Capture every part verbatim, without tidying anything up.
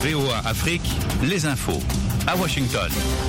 V O A Afrique, les infos à Washington.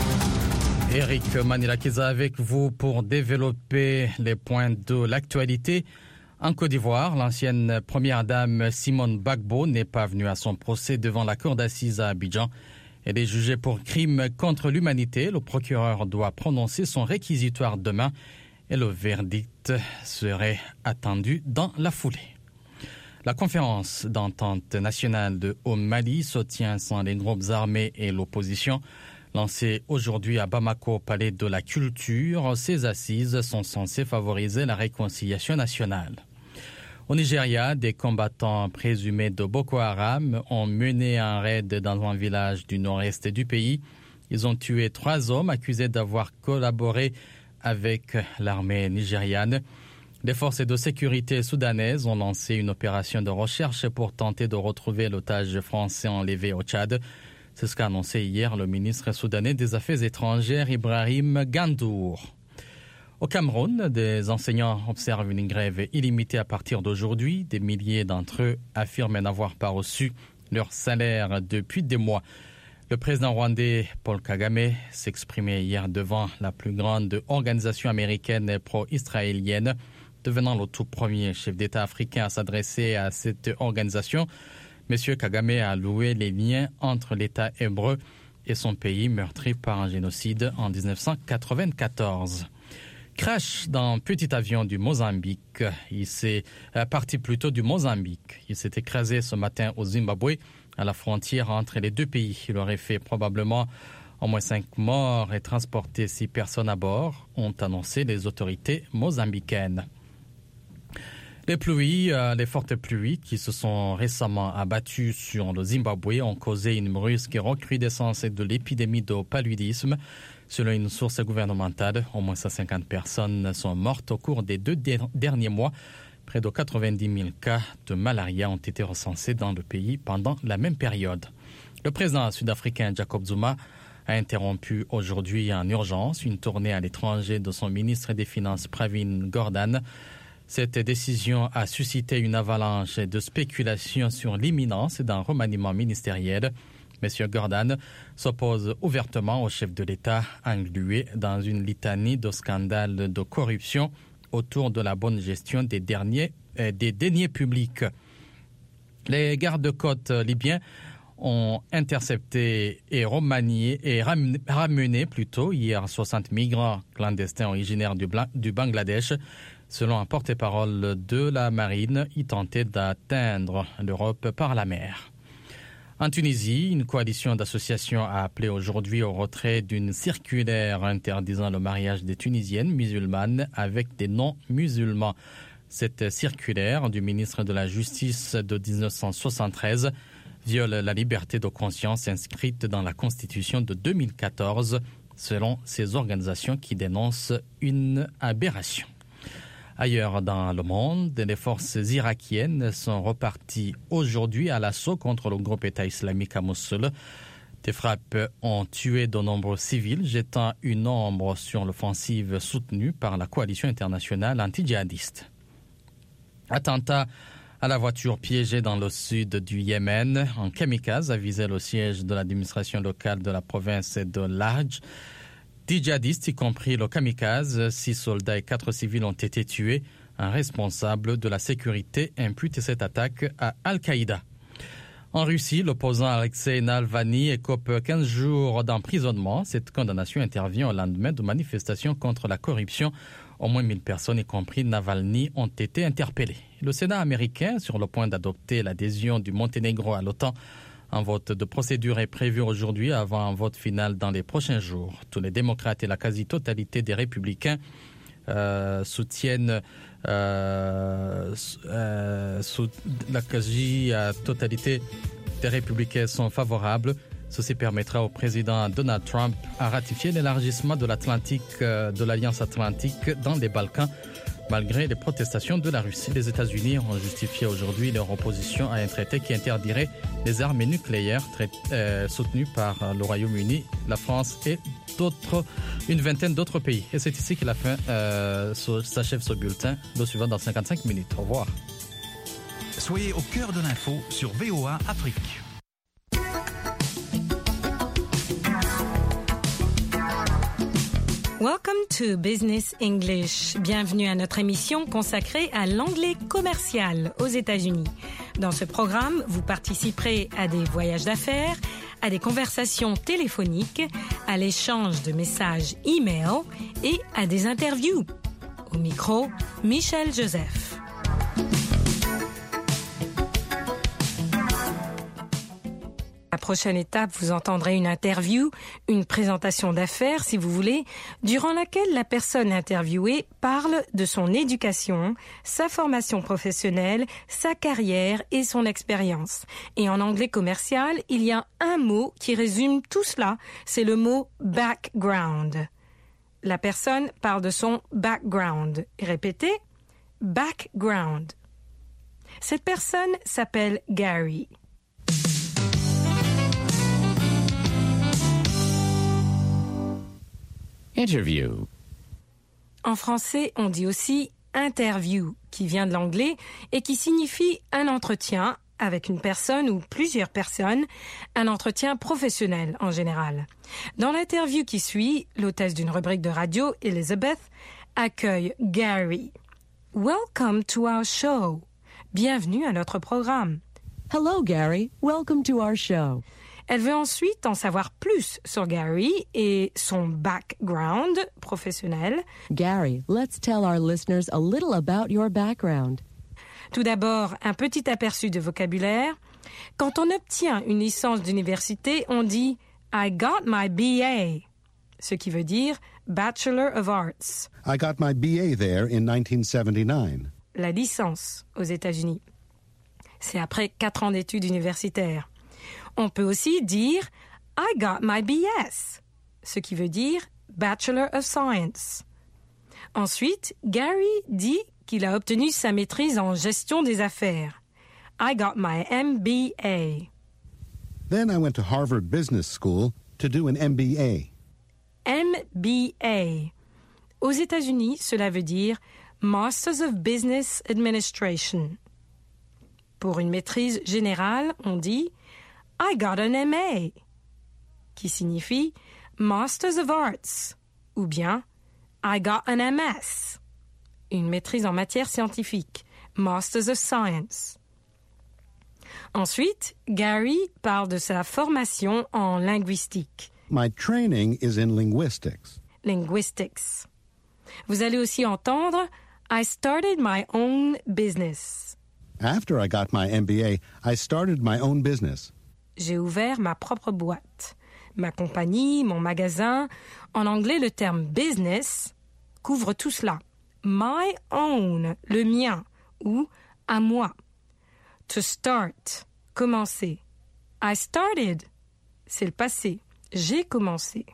Eric Manilakiza avec vous pour développer les points de l'actualité. En Côte d'Ivoire, l'ancienne première dame Simone Gbagbo n'est pas venue à son procès devant la cour d'assises à Abidjan. Elle est jugée pour crime contre l'humanité. Le procureur doit prononcer son réquisitoire demain et le verdict serait attendu dans la foulée. La conférence d'entente nationale de au Mali se tient sans les groupes armés et l'opposition. Lancée aujourd'hui à Bamako, palais de la culture, ces assises sont censées favoriser la réconciliation nationale. Au Nigeria, des combattants présumés de Boko Haram ont mené un raid dans un village du nord-est du pays. Ils ont tué trois hommes accusés d'avoir collaboré avec l'armée nigériane. Les forces de sécurité soudanaises ont lancé une opération de recherche pour tenter de retrouver l'otage français enlevé au Tchad. C'est ce qu'a annoncé hier le ministre soudanais des Affaires étrangères Ibrahim Gandour. Au Cameroun, des enseignants observent une grève illimitée à partir d'aujourd'hui. Des milliers d'entre eux affirment n'avoir pas reçu leur salaire depuis des mois. Le président rwandais Paul Kagame s'exprimait hier devant la plus grande organisation américaine pro-israélienne, devenant le tout premier chef d'État africain à s'adresser à cette organisation. M. Kagame a loué les liens entre l'État hébreu et son pays meurtri par un génocide en dix-neuf cent quatre-vingt-quatorze. Crash d'un petit avion du Mozambique. Il s'est parti plutôt du Mozambique. Il s'est écrasé ce matin au Zimbabwe, à la frontière entre les deux pays. Il aurait fait probablement au moins cinq morts et transporté six personnes à bord, ont annoncé les autorités mozambicaines. Les pluies, euh, les fortes pluies qui se sont récemment abattues sur le Zimbabwe ont causé une brusque recrudescence de l'épidémie de paludisme. Selon une source gouvernementale, au moins cent cinquante personnes sont mortes au cours des deux der- derniers mois. Près de quatre-vingt-dix mille cas de malaria ont été recensés dans le pays pendant la même période. Le président sud-africain Jacob Zuma a interrompu aujourd'hui en urgence une tournée à l'étranger de son ministre des Finances Pravin Gordhan. Cette décision a suscité une avalanche de spéculations sur l'imminence d'un remaniement ministériel. M. Gordhan s'oppose ouvertement au chef de l'État, englué dans une litanie de scandales de corruption autour de la bonne gestion des, derniers, euh, des deniers publics. Les gardes-côtes libyens ont intercepté et remanié et ramené plutôt hier soixante migrants clandestins originaires du, du Bangladesh. Selon un porte-parole de la marine, ils tentaient d'atteindre l'Europe par la mer. En Tunisie, une coalition d'associations a appelé aujourd'hui au retrait d'une circulaire interdisant le mariage des Tunisiennes musulmanes avec des non-musulmans. Cette circulaire du ministre de la Justice de dix-neuf cent soixante-treize viole la liberté de conscience inscrite dans la Constitution de deux mille quatorze, selon ces organisations qui dénoncent une aberration. Ailleurs dans le monde, les forces irakiennes sont reparties aujourd'hui à l'assaut contre le groupe État islamique à Mossoul. Des frappes ont tué de nombreux civils, jetant une ombre sur l'offensive soutenue par la coalition internationale anti-djihadiste. Attentat à la voiture piégée dans le sud du Yémen. Un kamikaze a visé le siège de l'administration locale de la province de Lahj. Dix djihadistes, y compris le kamikaze, six soldats et quatre civils ont été tués. Un responsable de la sécurité impute cette attaque à Al-Qaïda. En Russie, l'opposant Alexei Navalny écope quinze jours d'emprisonnement. Cette condamnation intervient au lendemain de manifestations contre la corruption. Au moins mille personnes, y compris Navalny, ont été interpellées. Le Sénat américain, sur le point d'adopter l'adhésion du Monténégro à l'OTAN, un vote de procédure est prévu aujourd'hui avant un vote final dans les prochains jours. Tous les démocrates et la quasi-totalité des républicains euh, soutiennent euh, euh, sous, la quasi-totalité des républicains sont favorables. Ceci permettra au président Donald Trump à ratifier l'élargissement de l'Atlantique, euh, de l'Alliance Atlantique dans les Balkans, malgré les protestations de la Russie. Les États-Unis ont justifié aujourd'hui leur opposition à un traité qui interdirait les armes nucléaires traité, euh, soutenu par le Royaume-Uni, la France et d'autres, une vingtaine d'autres pays. Et c'est ici que la fin euh, s'achève ce bulletin. Le suivant dans cinquante-cinq minutes. Au revoir. Soyez au cœur de l'info sur V O A Afrique. Welcome to Business English. Bienvenue à notre émission consacrée à l'anglais commercial aux États-Unis. Dans ce programme, vous participerez à des voyages d'affaires, à des conversations téléphoniques, à l'échange de messages e-mail et à des interviews. Au micro, Michel Joseph. La prochaine étape, vous entendrez une interview, une présentation d'affaires, si vous voulez, durant laquelle la personne interviewée parle de son éducation, sa formation professionnelle, sa carrière et son expérience. Et en anglais commercial, il y a un mot qui résume tout cela, c'est le mot background. La personne parle de son background. Répétez, background. Cette personne s'appelle Gary. Interview. En français, on dit aussi interview, qui vient de l'anglais et qui signifie un entretien avec une personne ou plusieurs personnes, un entretien professionnel en général. Dans l'interview qui suit, l'hôtesse d'une rubrique de radio, Elizabeth, accueille Gary. Welcome to our show. Bienvenue à notre programme. Hello, Gary. Welcome to our show. Elle veut ensuite en savoir plus sur Gary et son background professionnel. Gary, let's tell our listeners a little about your background. Tout d'abord, un petit aperçu de vocabulaire. Quand on obtient une licence d'université, on dit « I got my B A », ce qui veut dire « Bachelor of Arts ». I got my B A there in nineteen seventy-nine. La licence aux États-Unis. C'est après quatre ans d'études universitaires. On peut aussi dire « I got my B S », ce qui veut dire « Bachelor of Science ». Ensuite, Gary dit qu'il a obtenu sa maîtrise en gestion des affaires. « I got my M B A ». Then I went to Harvard Business School to do an M B A. M B A. Aux États-Unis, cela veut dire « Masters of Business Administration ». Pour une maîtrise générale, on dit « I got an M A », qui signifie « Masters of Arts » ou bien « I got an M S », une maîtrise en matière scientifique, « Masters of Science ». Ensuite, Gary parle de sa formation en linguistique. My training is in linguistics. Linguistics. Vous allez aussi entendre « I started my own business ». After I got my M B A, I started my own business. J'ai ouvert ma propre boîte, ma compagnie, mon magasin. En anglais, le terme business couvre tout cela. My own, le mien, ou à moi. To start, commencer. I started, c'est le passé. J'ai commencé.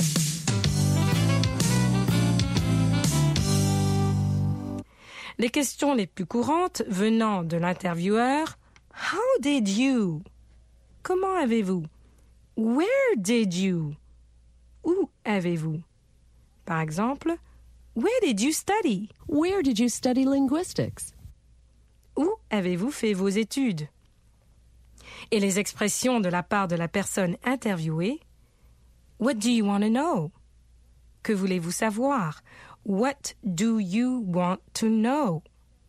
Les questions les plus courantes venant de l'intervieweur, How did you? Comment avez-vous? Where did you? Où avez-vous? Par exemple, Where did you study? Where did you study linguistics? Où avez-vous fait vos études? Et les expressions de la part de la personne interviewée, What do you want to know? Que voulez-vous savoir? What do you want to know?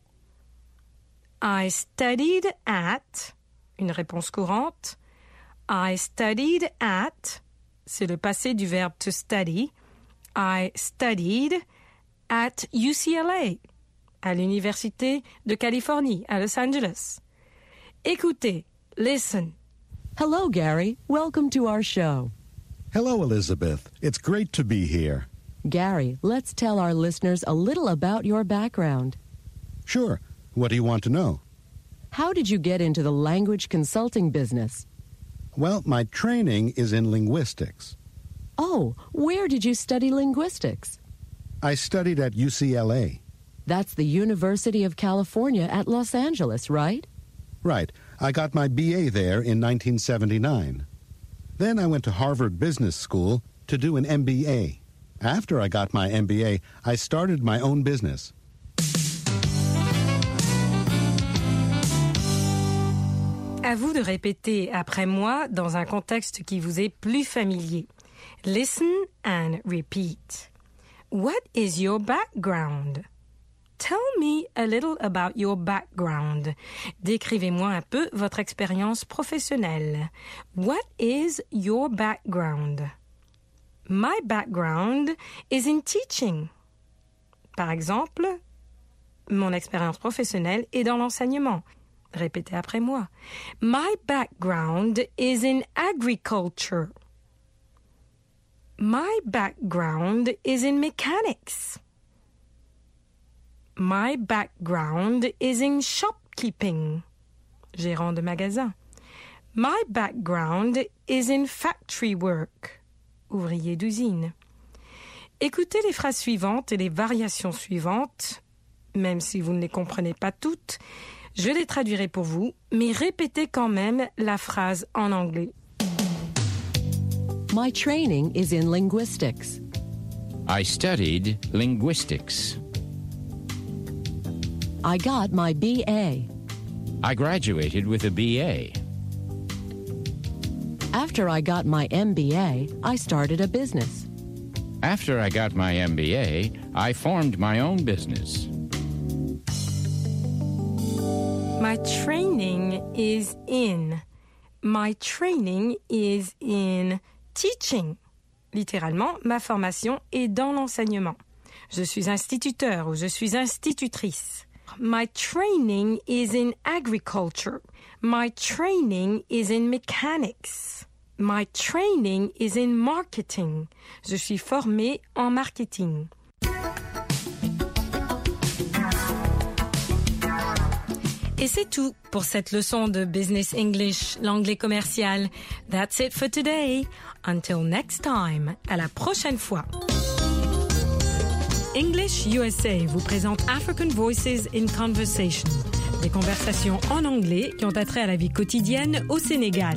I studied at, une réponse courante. I studied at, c'est le passé du verbe to study. I studied at U C L A, à l'Université de Californie, à Los Angeles. Écoutez, listen. Hello, Gary. Welcome to our show. Hello, Elizabeth. It's great to be here. Gary, let's tell our listeners a little about your background. Sure. What do you want to know? How did you get into the language consulting business? Well, my training is in linguistics. Oh, where did you study linguistics? I studied at U C L A. That's the University of California at Los Angeles, right? Right. I got my B A there in nineteen seventy-nine. Then I went to Harvard Business School to do an M B A. After I got my M B A, I started my own business. À vous de répéter après moi dans un contexte qui vous est plus familier. Listen and repeat. What is your background? Tell me a little about your background. Décrivez-moi un peu votre expérience professionnelle. What is your background? My background is in teaching. Par exemple, mon expérience professionnelle est dans l'enseignement. Répétez après moi. My background is in agriculture. My background is in mechanics. My background is in shopkeeping. Gérant de magasin. My background is in factory work. Ouvrier d'usine. Écoutez les phrases suivantes et les variations suivantes, même si vous ne les comprenez pas toutes. Je les traduirai pour vous, mais répétez quand même la phrase en anglais. My training is in linguistics. I studied linguistics. I got my B A. I graduated with a B A. After I got my M B A, I started a business. After I got my M B A, I formed my own business. My training is in. My training is in teaching. Littéralement, ma formation est dans l'enseignement. Je suis instituteur ou je suis institutrice. My training is in agriculture. My training is in mechanics. My training is in marketing. Je suis formée en marketing. Et c'est tout pour cette leçon de Business English, l'anglais commercial. That's it for today. Until next time. À la prochaine fois. English U S A vous présente African Voices in Conversation. Des conversations en anglais qui ont attrait à la vie quotidienne au Sénégal.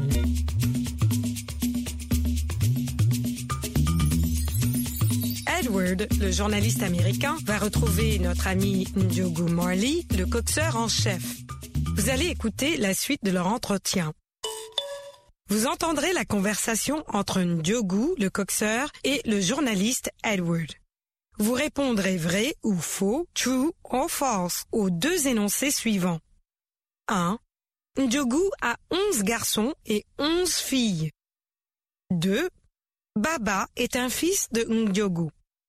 Edward, le journaliste américain, va retrouver notre ami Ndiogu Marley, le coxeur en chef. Vous allez écouter la suite de leur entretien. Vous entendrez la conversation entre Ndiogu, le coxeur, et le journaliste Edward. Vous répondrez vrai ou faux, true or false, aux deux énoncés suivants. un. Ndiogu a onze garçons et onze filles. deux. Baba est un fils de Ndiogu.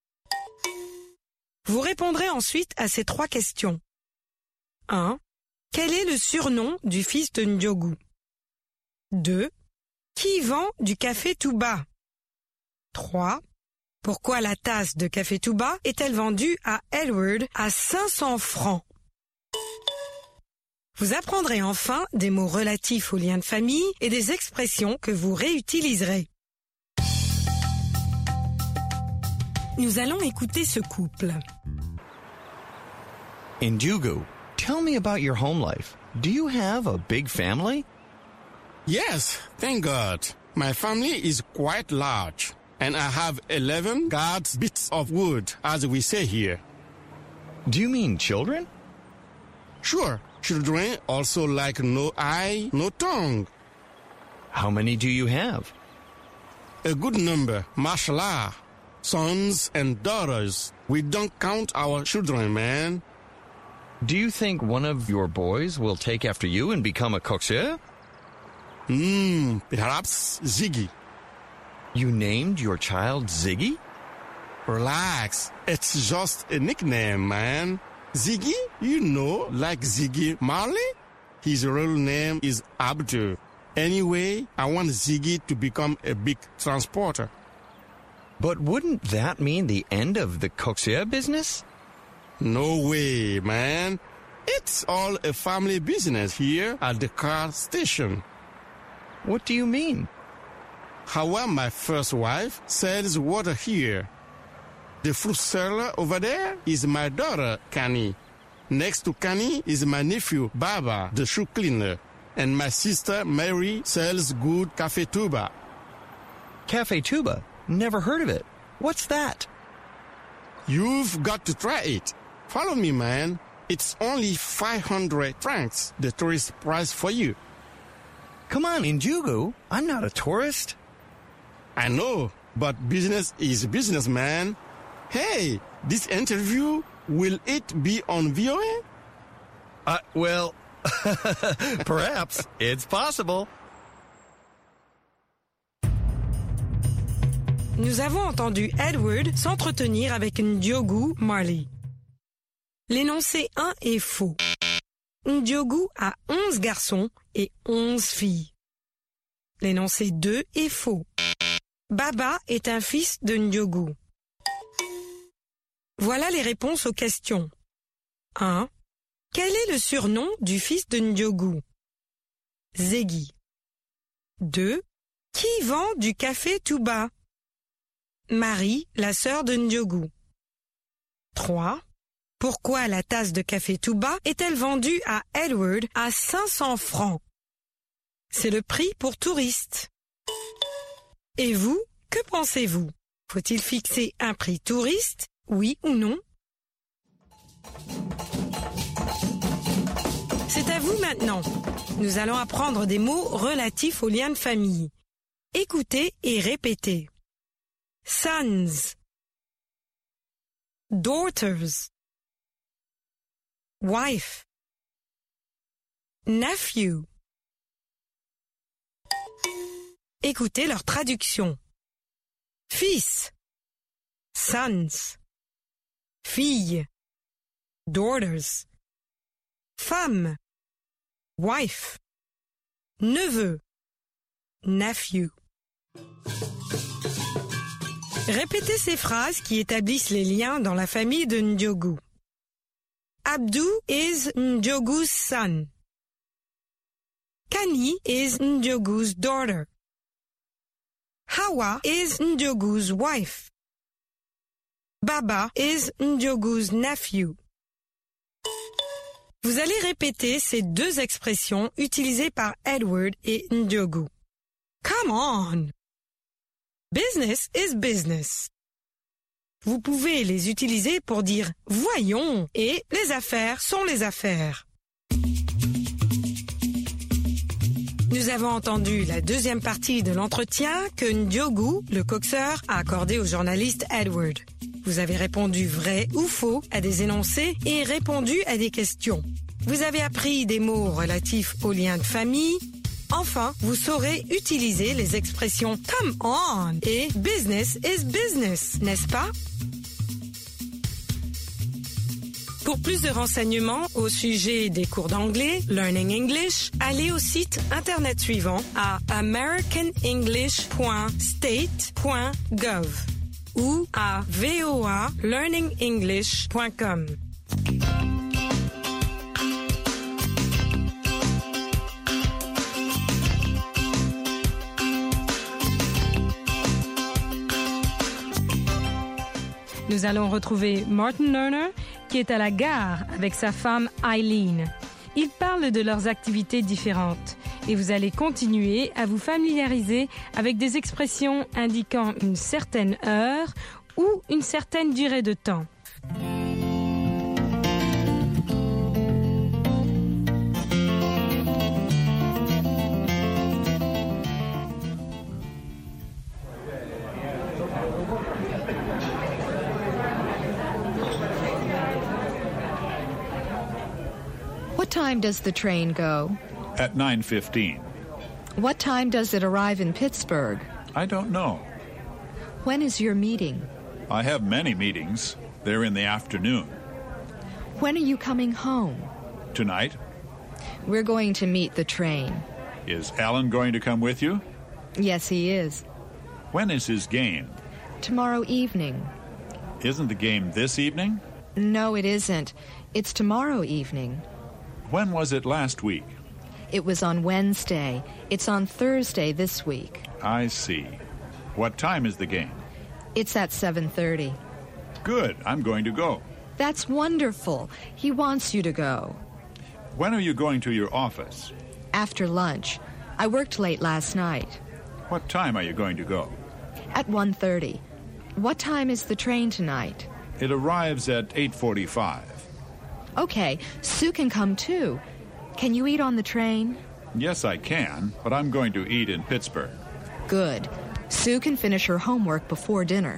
Vous répondrez ensuite à ces trois questions. un. Quel est le surnom du fils de Ndiogu? deux. Qui vend du café Touba? trois. Pourquoi la tasse de café Touba est-elle vendue à Edward à cinq cents francs? Vous apprendrez enfin des mots relatifs aux liens de famille et des expressions que vous réutiliserez. Nous allons écouter ce couple. Ndiogu, tell me about your home life. Do you have a big family? Yes, thank God. My family is quite large, and I have eleven guards bits of wood, as we say here. Do you mean children? Sure, children also like no eye, no tongue. How many do you have? A good number, mashallah. Sons and daughters. We don't count our children, man. Do you think one of your boys will take after you and become a coxeur? Hmm, perhaps Ziggy. You named your child Ziggy? Relax, it's just a nickname, man. Ziggy, you know, like Ziggy Marley? His real name is Abdul. Anyway, I want Ziggy to become a big transporter. But wouldn't that mean the end of the coxeur business? No way, man. It's all a family business here at the car station. What do you mean? Hawa, my first wife, sells water here. The fruit seller over there is my daughter, Kani. Next to Kani is my nephew, Baba, the shoe cleaner. And my sister, Mary, sells good Café Touba. Café Touba? Never heard of it. What's that? You've got to try it. Follow me, man. It's only five hundred francs, the tourist price for you. Come on, Ndiogu. I'm not a tourist. I know, but business is business, man. Hey, this interview, will it be on V O A? Uh, well, perhaps. It's possible. Nous avons entendu Edward s'entretenir avec Ndiogu Marley. L'énoncé un est faux. Ndiogu a onze garçons et onze filles. L'énoncé deux est faux. Baba est un fils de Ndiogu. Voilà les réponses aux questions. un. Quel est le surnom du fils de Ndiogu? Zegi. deux. Qui vend du café tout bas? Marie, la sœur de Ndiogu. trois. Pourquoi la tasse de café tout bas est-elle vendue à Edward à cinq cents francs? C'est le prix pour touristes. Et vous, que pensez-vous? Faut-il fixer un prix touriste, oui ou non? C'est à vous maintenant. Nous allons apprendre des mots relatifs aux liens de famille. Écoutez et répétez. Sons, daughters, wife, nephew. Écoutez leur traduction. Fils, sons. Fille, daughters. Femme, wife. Neveu, nephew. Répétez ces phrases qui établissent les liens dans la famille de Ndiogu. Abdou is Ndiogu's son. Kani is Ndiogu's daughter. Hawa is Ndiogu's wife. Baba is Ndiogu's nephew. Vous allez répéter ces deux expressions utilisées par Edward et Ndiogu. Come on! Business is business. Vous pouvez les utiliser pour dire « voyons » et « les affaires sont les affaires ». Nous avons entendu la deuxième partie de l'entretien que Ndiogu, le coxeur, a accordé au journaliste Edward. Vous avez répondu vrai ou faux à des énoncés et répondu à des questions. Vous avez appris des mots relatifs aux liens de famille. Enfin, vous saurez utiliser les expressions « come on » et « business is business », n'est-ce pas? Pour plus de renseignements au sujet des cours d'anglais, Learning English, allez au site internet suivant à american english point state point gov ou à v o a learning english point com. Nous allons retrouver Martin Lerner, qui est à la gare avec sa femme Eileen. Ils parlent de leurs activités différentes et vous allez continuer à vous familiariser avec des expressions indiquant une certaine heure ou une certaine durée de temps. What time does the train go? At nine fifteen. What time does it arrive in Pittsburgh? I don't know. When is your meeting? I have many meetings. They're in the afternoon. When are you coming home? Tonight? We're going to meet the train. Is Alan going to come with you? Yes, he is. When is his game? Tomorrow evening. Isn't the game this evening? No, it isn't. It's tomorrow evening. When was it last week? It was on Wednesday. It's on Thursday this week. I see. What time is the game? It's at seven thirty. Good. I'm going to go. That's wonderful. He wants you to go. When are you going to your office? After lunch. I worked late last night. What time are you going to go? At one thirty. What time is the train tonight? It arrives at eight forty-five. Okay, Sue can come too. Can you eat on the train? Yes, I can, but I'm going to eat in Pittsburgh. Good. Sue can finish her homework before dinner.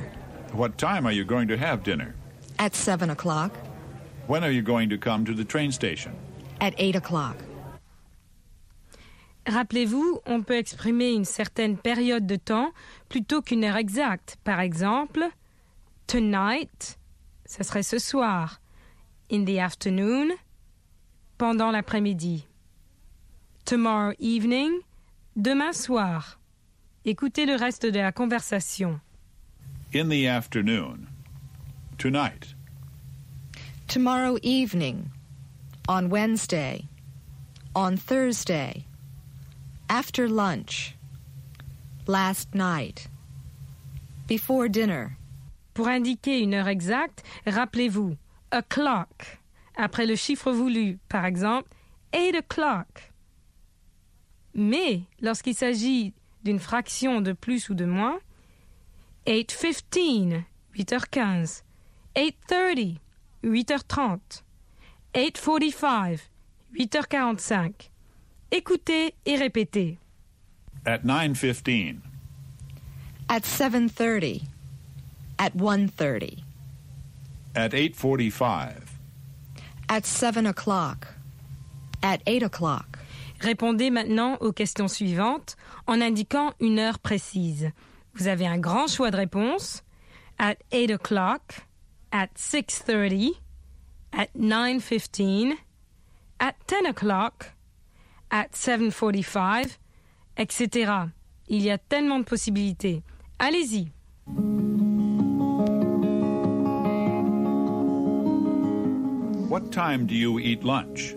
What time are you going to have dinner? At seven o'clock. When are you going to come to the train station? At eight o'clock. Rappelez-vous, on peut exprimer une certaine période de temps plutôt qu'une heure exacte. Par exemple, tonight, ce serait ce soir. In the afternoon, pendant l'après-midi. Tomorrow evening, demain soir. Écoutez le reste de la conversation. In the afternoon. Tonight. Tomorrow evening. On Wednesday. On Thursday. After lunch. Last night. Before dinner. Pour indiquer une heure exacte, rappelez-vous o'clock après le chiffre voulu. Par exemple, eight o'clock. Mais lorsqu'il s'agit d'une fraction de plus ou de moins, eight fifteen, huit heures quinze, eight thirty, huit heures trente, eight forty-five, huit heures quarante-cinq. Écoutez et répétez. At nine fifteen. At seven thirty. At one thirty. At eight forty-five. At seven o'clock. At eight o'clock. Répondez maintenant aux questions suivantes en indiquant une heure précise. Vous avez un grand choix de réponses. At eight o'clock, at six thirty, at nine fifteen, at ten o'clock, at seven forty-five, et cetera. Il y a tellement de possibilités. Allez-y. What time do you eat lunch?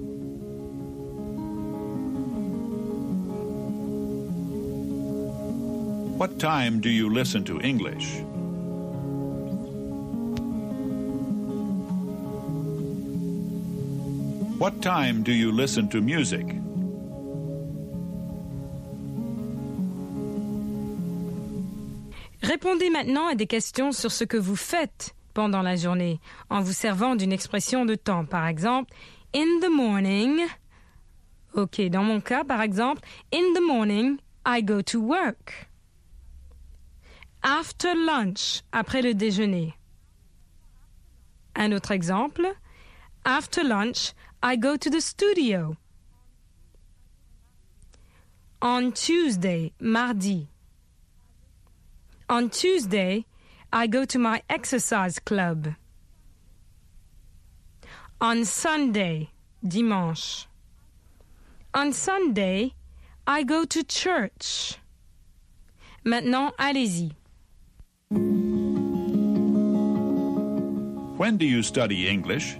What time do you listen to English? What time do you listen to music? Répondez maintenant à des questions sur ce que vous faites pendant la journée, en vous servant d'une expression de temps. Par exemple, in the morning. Ok, dans mon cas, par exemple, in the morning, I go to work. After lunch, après le déjeuner. Un autre exemple, after lunch, I go to the studio. On Tuesday, mardi. On Tuesday, I go to my exercise club. On Sunday, dimanche. On Sunday, I go to church. Maintenant, allez-y. When do you study English?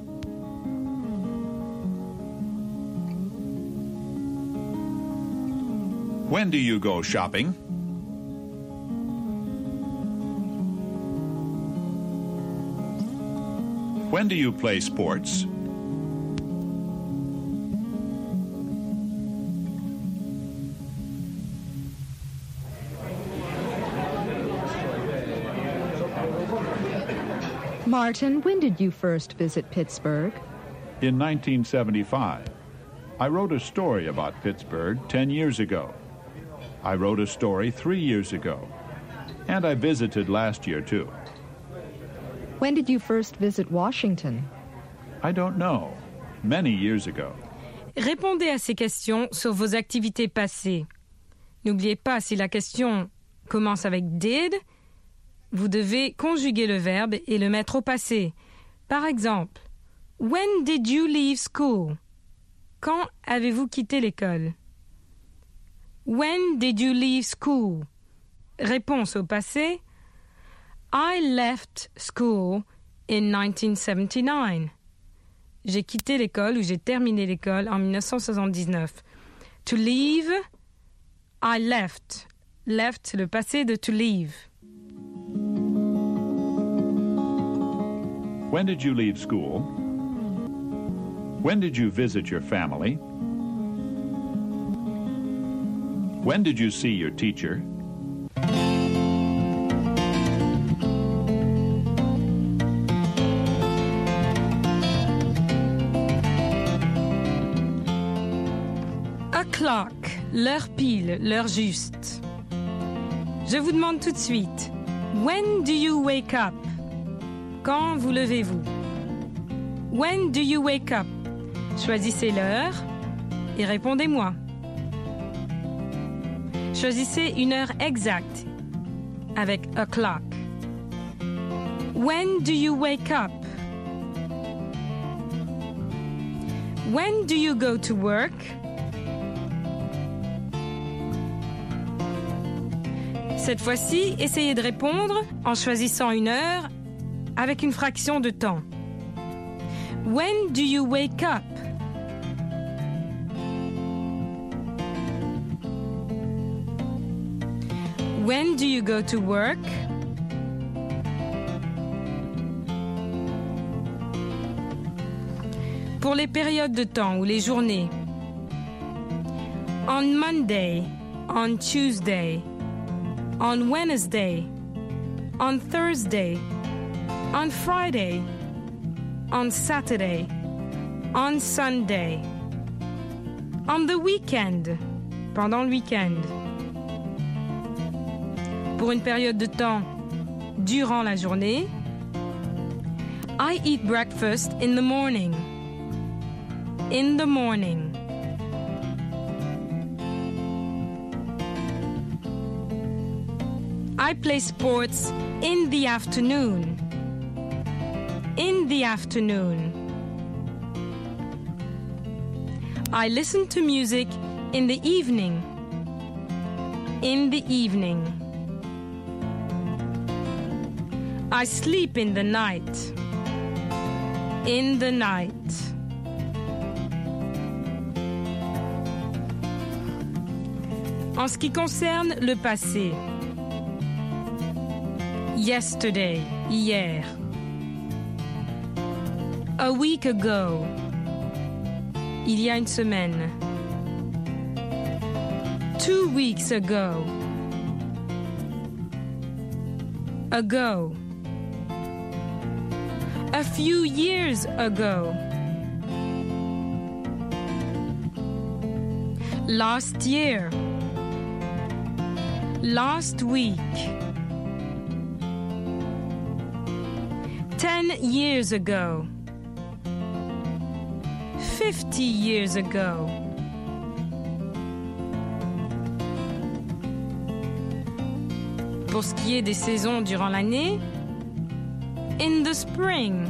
When do you go shopping? When do you play sports? Martin, when did you first visit Pittsburgh? In nineteen seventy-five. I wrote a story about Pittsburgh ten years ago. I wrote a story three years ago. And I visited last year, too. When did you first visit Washington? I don't know. Many years ago. Répondez à ces questions sur vos activités passées. N'oubliez pas, si la question commence avec did, vous devez conjuguer le verbe et le mettre au passé. Par exemple, when did you leave school? Quand avez-vous quitté l'école? When did you leave school? Réponse au passé. I left school in nineteen seventy-nine. J'ai quitté l'école ou j'ai terminé l'école en dix-neuf cent soixante-dix-neuf. To leave, I left. Left, c'est le passé de to leave. When did you leave school? When did you visit your family? When did you see your teacher? O'clock, l'heure pile, l'heure juste. Je vous demande tout de suite, When do you wake up? Quand vous levez-vous? When do you wake up? Choisissez l'heure et répondez-moi. Choisissez une heure exacte avec a clock. When do you wake up? When do you go to work? Cette fois-ci, essayez de répondre en choisissant une heure avec une fraction de temps. When do you wake up? When do you go to work? Pour les périodes de temps ou les journées. On Monday, on Tuesday, on Wednesday, on Thursday, on Friday, on Saturday, on Sunday, on the weekend, pendant le week-end. Pour une période de temps durant la journée. I eat breakfast in the morning. In the morning. I play sports in the afternoon. In the afternoon. I listen to music in the evening. In the evening. I sleep in the night. In the night. En ce qui concerne le passé. Yesterday, hier. A week ago. Il y a une semaine. Two weeks ago. Ago. A few years ago. Last year. Last week. Ten years ago. Fifty years ago. Pour ce qui est des saisons durant l'année, in the spring.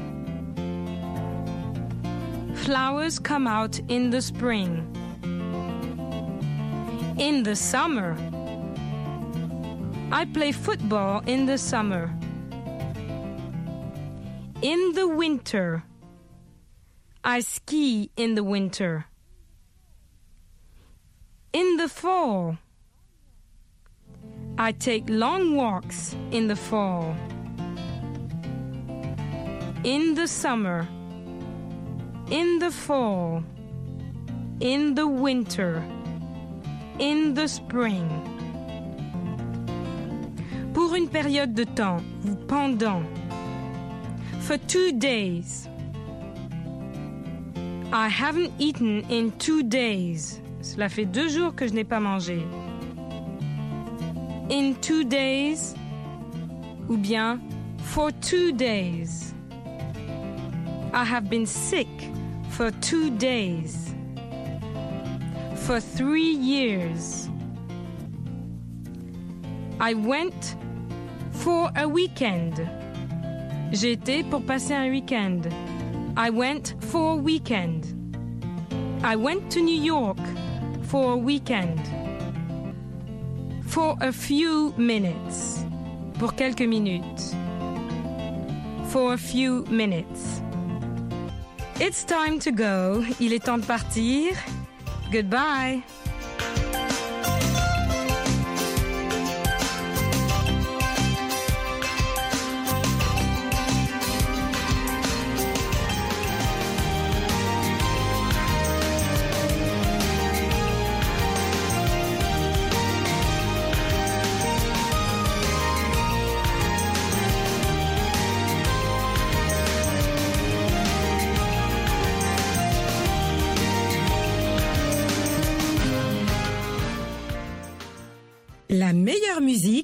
Flowers come out in the spring. In the summer. I play football in the summer. In the winter. I ski in the winter. In the fall. I take long walks in the fall. In the summer. In the fall. In the winter. In the spring. Pour une période de temps ou pendant. For two days. I haven't eaten in two days. Cela fait deux jours que je n'ai pas mangé. In two days. Ou bien for two days. I have been sick for two days. For three years. I went for a weekend. J'ai été pour passer un week-end. I went for a weekend. I went to New York for a weekend. For a few minutes. Pour quelques minutes. For a few minutes. It's time to go. Il est temps de partir. Goodbye. La meilleure musique